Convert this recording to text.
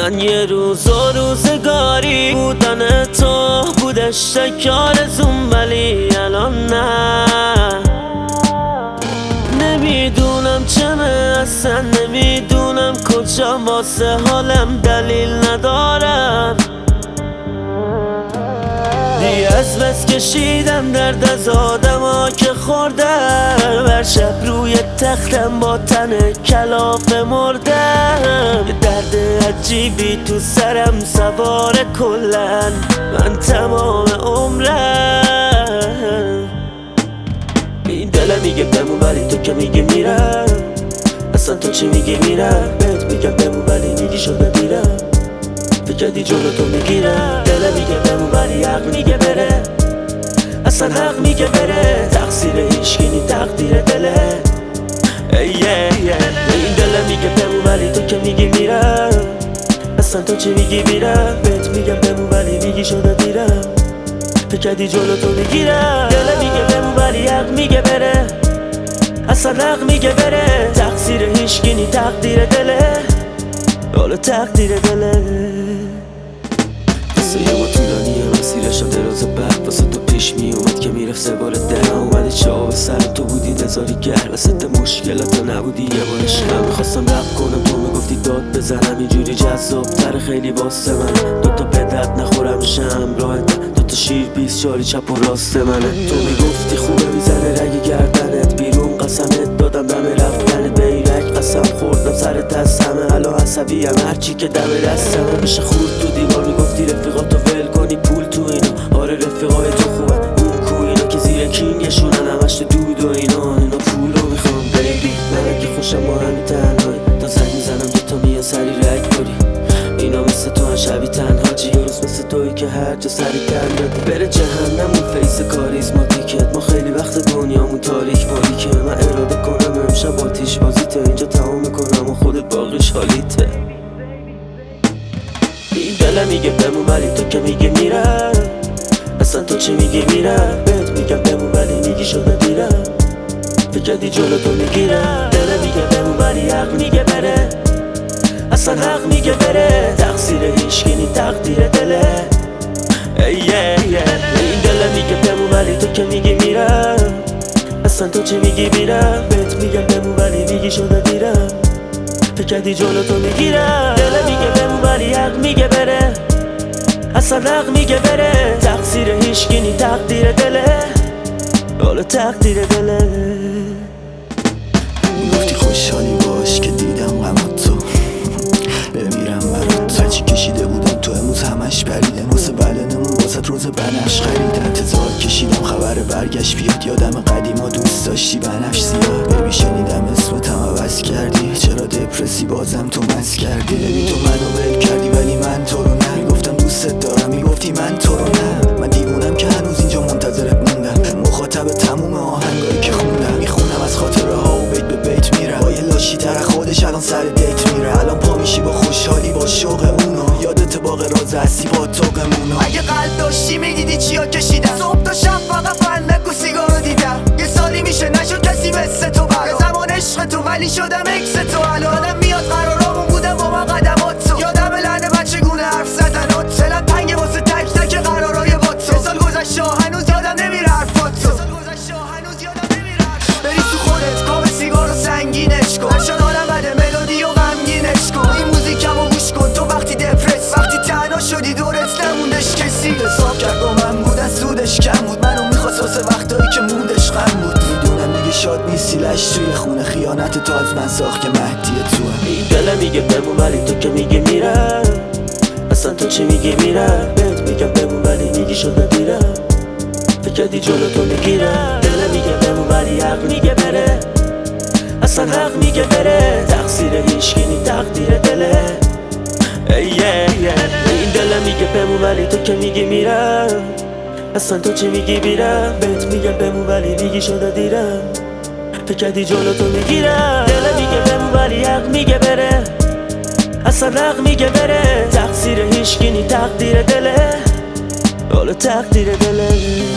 من یه روز و روزگاری بودن تو بودش تک آرزوم، ولی الان نه. نمیدونم چمه اصلا، نمیدونم کجا، واسه حالم دلیل ندارم. دیگه از بس کشیدم درد از آدما که خوردم، هر شب روی تختم با تن کلافه مردم. یه درد عجیبی تو سرم سوار کلن، من تمام عمرم. این دلم میگه بمون ولی تو که میگه میرم. اصلا تو چی میگی میرم؟ بهت میگم بمون ولی میگی شده میرم. فکر کردی جلو تو میگیرم. دلم میگه بمون ولی حق میگه بره. اصلا حق میگه بره. تقصیر هیچکی نی، تقدیر دله. این دلم میگه بمون ولی تو که میگی میرم. اصلا تو چی میگی میرم؟ بهت میگم بمون ولی میگی شده میرم. فکر کردی جلو تو میگیرم. دلم میگه بمون ولی حق میگه بره. اصلا حق میگه بره. تقصیر هیچکی نی، تقدیر دله. حالا تقدیر دله. واسه یه ما طولانیه مسیرشم دراز، بعد واسه تو پیش میومد که میرفت سوار دلم. اومده چاو به سر تو بودی نزاری گر، واسه مشکلات نبودی یه بار عشقم. میخواستم رپ کنم تو میگفتی داد بزنم، اینجوری جذاب تر خیلی واسه من. دوتا به درد نخورم میشم راحت، دوتا شیر 20 چاری چپ و راست منه. تو میگفتی خوبه میزنه رگ گردنت بیرون، قسمت دادم دم رفتن بیرک. قسم خوردم سر دستمه، الان عصبی هم هرچی که دم دستمه. میشه خورد تو دیوار، میگفتی رفیقاتو ول کنی پول تو اینا. آره رفیقای تو خوبه، اون کو اینا که زیر کینگشونن همش تو دود و اینا پولو میخوام بیبی. من اگه خوشم با همی تنهایی، تا زنگ میزنم دوتا میان سری رگ کنی. اینا مثل تو هم شبی تنها جی، یه روز مثل توی که هر جا سری تن دادی. بره جهنم اون فیس کاریزماتیکت، ما خیلی وقت دنیامون تاریک باریکه. من اراده کنم امشب آتیش بازیته، اینجا تمام میکنم و خودت باقیش حالیته. این دلم میگه بمون ولی تو که میگی میرم. اصلا تو چی میگی میرم؟ بهت میگم بمون ولی میگی شده میرم. فکر کردی جلو تو میگیرم. دلم میگه بمون ولی حق میگه بره. اصلا حق میگه بره. تقصیر هیچکی نی، تقدیر دله. این دلم میگه بمون ولی تو که میگی میرم. اصلا تو چی میگی میرم؟ بهت میگم بمون ولی میگی شده میرم. فکر کردی جلو تو میگیرم. دلم میگه بمون ولی حق میگه بره. اصلا حق میگه بره. تقصیر هیچکی نی، تقدیر دله. حالا تقدیر دله. گفتی خوشحالی باش که دیدم غمات تو، بمیرم برات. هرچی کشیده بودم تو امروز همش پریده، واسه بدنمون واسه روز بنفش خریدم. انتظار کشیدم خبر برگشت بیاد، یادم قدیما دوست داشتی بنفش زیاد. ببی شنیدم اسمتم عوض کردی، چرا دپرسی بازم تو مس کردی. ببی تو منو ول کردی ولی من تو رو نه، گفتم دوستت دارم میگفتی من تو رو نه. من دیوونم که هنوز اینجا منتظرت موندم، مخاطب تموم آهنگایی که خوندم. میخونم از خاطره ها و بیت به بیت میرم، با یه لاشی تر خودش الان سر دیت میره. الان پا میشی با خوشحالی با شوق اونو، یادت باغ راز هستی با توقمونو. اگه قلب داشتی میدیدی چیا کشیدم، صبح تا شب فقط فندک و سیگارو دیدم. یه سالی میشه نشد کسی مثل تو برام، زمان عشق تو ولی شدم اکس تو. الانم میاد قرارامون بودم با من قدمات تو، یادم لعنه بچگونه حرف زدنات. دلم تنگه واسه تک تک قرارای با تو. 3 سال گذشته هنوز یادم نمیره حرفات تو. بری تو خودت کام سیگارو سنگینش کن، شد حالم بده ملودی و غمگینش کن. این موزیکمو گوش کن تو وقتی دپرس، وقتی تنها شدی دورت نموندش کسی. حساب کرد با من بودن سودش کم بود، منو میخواست واسه وقتایی که موندش غم بود. میدونم دیگه شاد نیستی لش توی خونه، خیانت تو از من ساخت که مهدی تو هم. این دلم میگه بمون ولی تو که میگی میرم. اصلا تو چی میگی میرم؟ بهت میگم بمون ولی میگی شده میرم. فکر کردی جلو تو میگیرم. دلم میگه بمون ولی حق میگه بره. اصلا حق میگه بره. تقصیر هیچکی نی، تقدیر دله. این دلم میگه بمون ولی تو که میگی میرم. اصلا تو چی میگی میرم؟ بهت میگم بمون ولی میگی شده دیرم. فکر کردی جلو تو میگیرم. دلم میگه بمون ولی حق میگه بره. اصلا حق میگه بره. تقصیر هیچکی نی، تقدیر دله. حالا تقدیر دله.